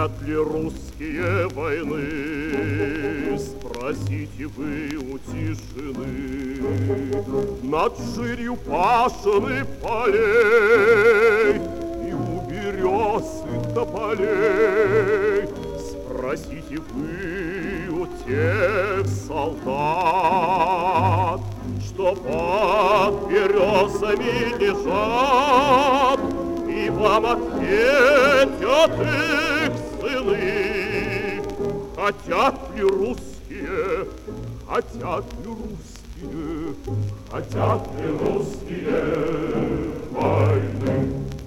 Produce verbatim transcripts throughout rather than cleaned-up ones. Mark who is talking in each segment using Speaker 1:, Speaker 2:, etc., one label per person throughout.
Speaker 1: Хотят ли русские войны? Спросите вы у тишины. Над ширью пашины полей и у берез и тополей спросите вы у тех солдат, что под березами лежат, и вам ответят их сыны. Хотят ли русские, хотят ли русские, хотят ли русские войны?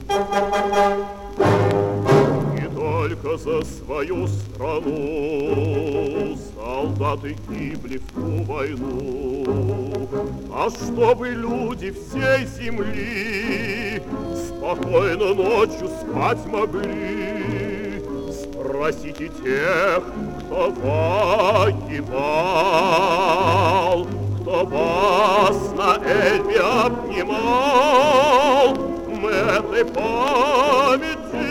Speaker 1: Не только за свою страну солдаты гибли в ту войну, а чтобы люди всей земли спокойно ночью спать могли. Спросите тех, кто воевал, кто вас на Эльбе обнимал. Мы этой памяти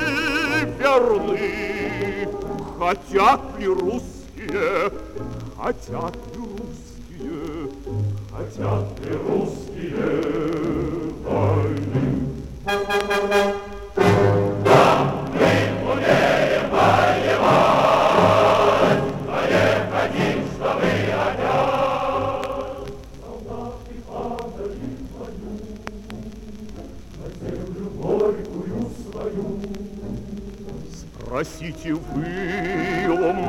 Speaker 1: верны. Хотят ли русские, хотят ли русские, хотят ли русские войны? Да, мы умеем воевать, но не хотим, чтобы опять солдаты падали в бою на землю горькую свою. Спросите вы у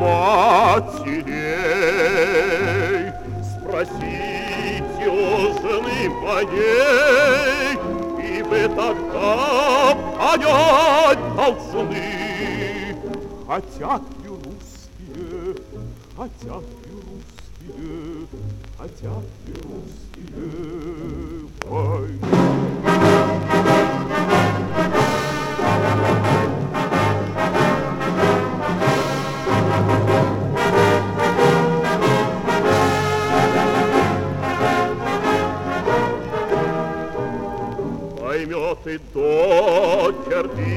Speaker 1: матерей, спросите у жены моей, и вы тогда понять должны. Хотят ли русские, хотят ли русские, хотят ли русские войны? Поймет и докер, и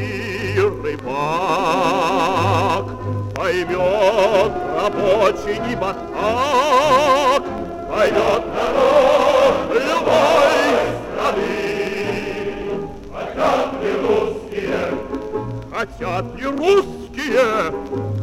Speaker 1: рыбак, поймет рабочий и батрак, поймет народ любой страны. Хотят ли русские, хотят ли русские,